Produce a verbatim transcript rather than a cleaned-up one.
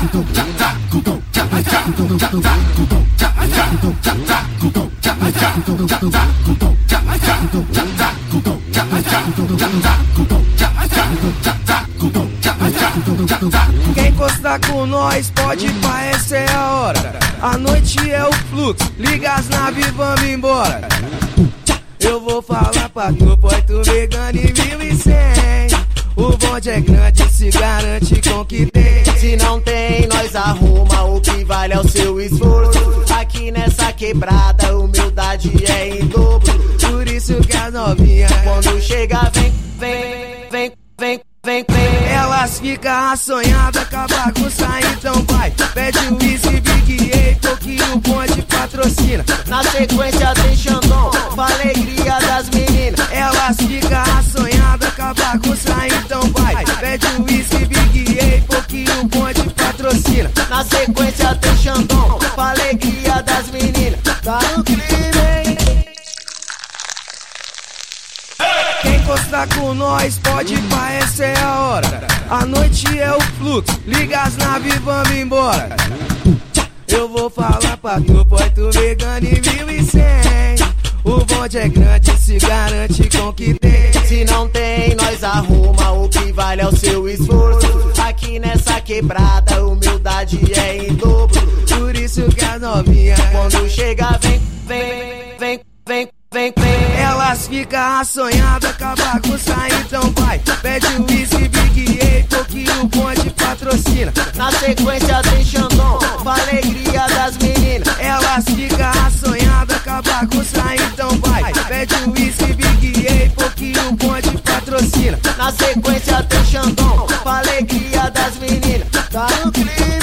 Quem encostar com nós pode ir pra, essa é a hora. A noite é o fluxo, liga as naves e vamos embora. Eu vou falar pra tu, Porto Vegano e mil e cem. O bonde é grande, se garante com que tem. Se não tem, nós arruma, o que vale é o seu esforço. Aqui nessa quebrada, humildade é em dobro. Por isso que a novinha, quando chega, vem, vem, vem, vem, vem, vem. Elas ficam assanhadas com a bagunça, então vai. Pede o whisky, Big A, pouquinho o bonde patrocina. Na sequência tem Xandão, pra alegria das meninas. Elas ficam assanhadas com a bagunça, então vai. Pede o whisky, Big A, pouquinho o bonde patrocina. Na sequência tem Xandão, pra alegria das meninas. Tá no clima, hein? Quem encostar com nós pode ir pra, essa é a hora. A noite é o fluxo, liga as naves e vamos embora. Eu vou falar pra tu, Porto Vegano e mil e cem. O bonde é grande, se garante com que tem. Se não tem, nós arruma, o que vale é o seu esforço. Aqui nessa quebrada, humildade é em dobro. Por isso que a novinha, quando chega, vem, vem, vem, vem, vem, vem. Elas ficam assanhadas com a bagunça, então vai. Pede o whisky, Big A, pouquinho o bonde patrocina. Na sequência tem Xandão, pra alegria das meninas. Elas ficam assanhadas com a bagunça, então vai. Pede o whisky, Big A, pouquinho o bonde patrocina. Na sequência tem Xandão, pra alegria das meninas. Tá no clima.